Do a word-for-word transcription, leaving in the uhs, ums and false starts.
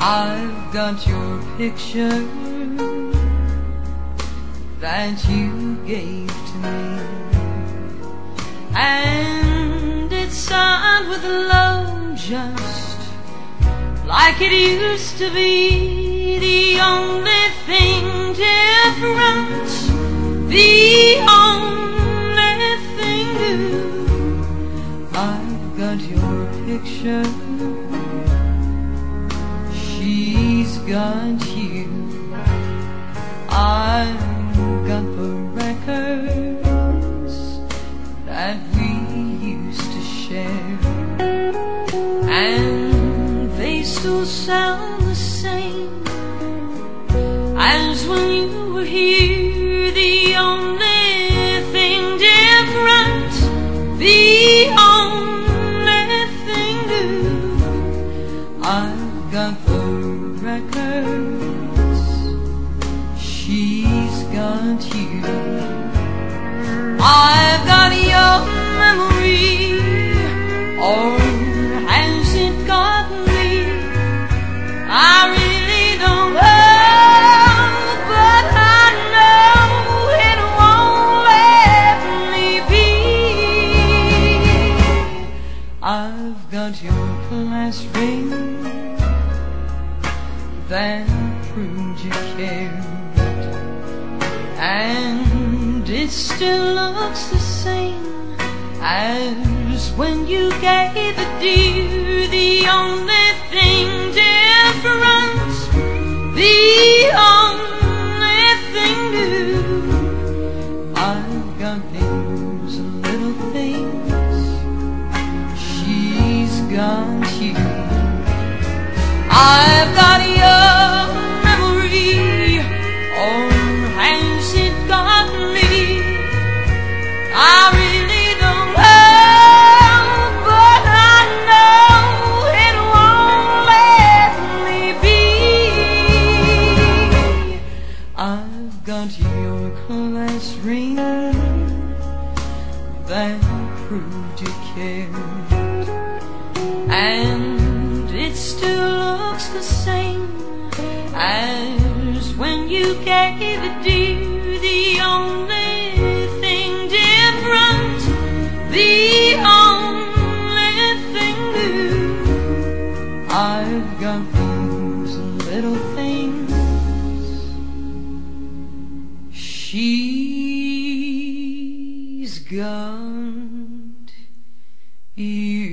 I've got your picture that you gave to me, and it's signed with love just like it used to be. The only thing different, the only thing new, I've got your picture, she's got you. I've got the records that we used to share, and they still sound the same as when you were here. The only thing different, the only thing new, I've got the records, she's got you. I've got your memory, or has it got me? I really don't know, but I know it won't let me be. I've got your class ring that proved you cared, and it still looks the same as when you gave it, dear. The only thing different, the only thing new, I've got these little things, she's got you. I've got your memory, or has it got me? I really don't know, but I know it won't let me be. I've got your class ring that proved you cared, and it still looks the same as when you gave it, dear. The only thing different, the only thing new, I've got these little things, she's got you.